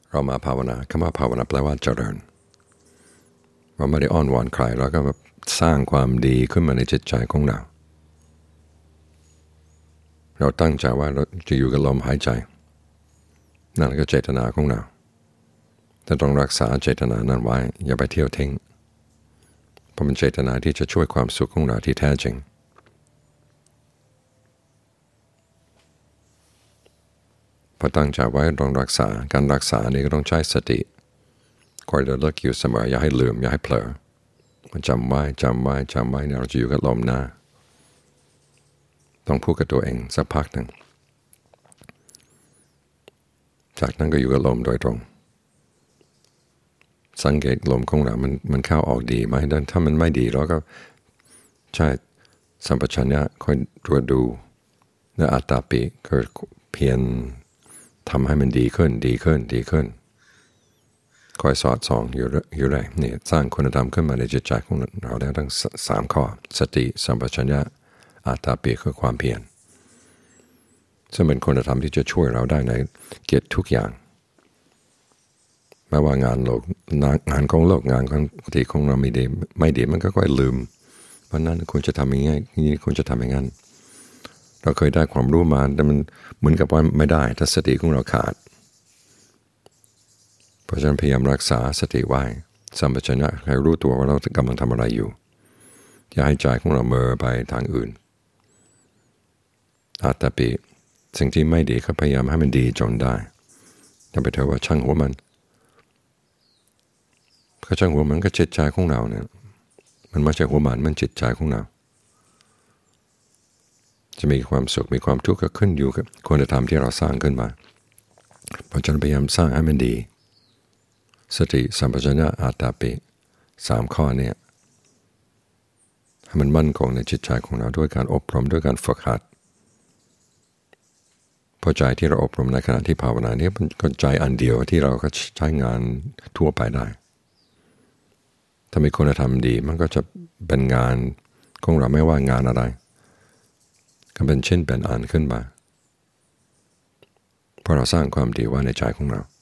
เรามาภาวนาคำว่าภาวนาแปลว่าเจริญเราไม่ได้อ้อนวอนใครเราก็สร้างความดีขึ้นมาในจิตใจของเราเราตั้งใจว่าเราจะอยู่กับลมหายใจนั่นก็เจตนาของเราแต่ต้องรักษาเจตนานั้นไว้อย่าไปเที่ยวทิ้งเพราะมันเจตนาที่จะช่วยความสุขของเราที่แท้จริงพอตั้งใจไว้ต้องรักษาการรักษานี่ก็ต้องใช้สติคอยระลึกอยู่เสมออย่าให้ลืมอย่าให้เผลอมันจำไว้เนี่ยเราจะอยู่กับลมนะต้องพูดกับตัวเองสักพักหนึ่งจากนั้นก็อยู่กับลมโดยตรงสังเกตลมของเรามันเข้าออกดีไหมถ้ามันไม่ดีเราก็ใช้สัมปชัญญะคอยตรวจดูและอัตตาปิก็เพียรทำให้มันดีขึ้นคอยสอดส่องอยู่ได้นี่สร้างคุณธรรมขึ้นมาในจิตใจของเราได้ทั้ง3ข้อสติสัมปชัญญะอัตตาปิคือความเพียรซึ่งเป็นคุณธรรมที่จะช่วยเราได้ในกิจทุกอย่างไม่ว่างานของโลกงานของที่ของเราไม่ดีมันก็ค่อยลืมเพราะนั้นควรจะทำอย่างงี้นี่ควรจะทำอย่างนั้นเราเคยได้ความรู้มาแต่มันเหมือนกับว่าไม่ได้ถ้าสติของเราขาดเพราะฉะนั้นพยายามรักษาสติไว้สัมปชัญญะให้รู้ตัวว่าเรากำลังทำอะไรอยู่อย่าให้ใจของเราเมินไปทางอื่นอัตตาปิสิ่งที่ไม่ดีก็พยายามให้มันดีจนได้อย่าไปเถอะว่าช่างหัวมันก็ช่างหัวมันก็จิตใจของเราเนี่ยมันไม่ใช่หัวมันจิตใจของเราจะมีความสุขมีความทุกข์ก็ขึ้นอยู่กับคุณธรรมที่เราสร้างขึ้นมาเพราะฉะนั้นพยายามสร้างให้มันดีสติสัมปชัญญะอัตตาปิ3ข้อเนี่ยให้มันมั่นคงในจิตใจของเราด้วยการอบรมด้วยการฝึกหัดพอใจที่เราอบรมในขณะที่ภาวนาเนี่ยเป็นใจอันเดียวที่เราก็ใช้งานทั่วไปได้ถ้ามีคุณธรรมดีมันก็จะเป็นงานของเราไม่ว่างานอะไรก็เป็นชิ้นเป็นอันขึ้นมาเพราะเราสร้างความดีไว้ในใจของเรา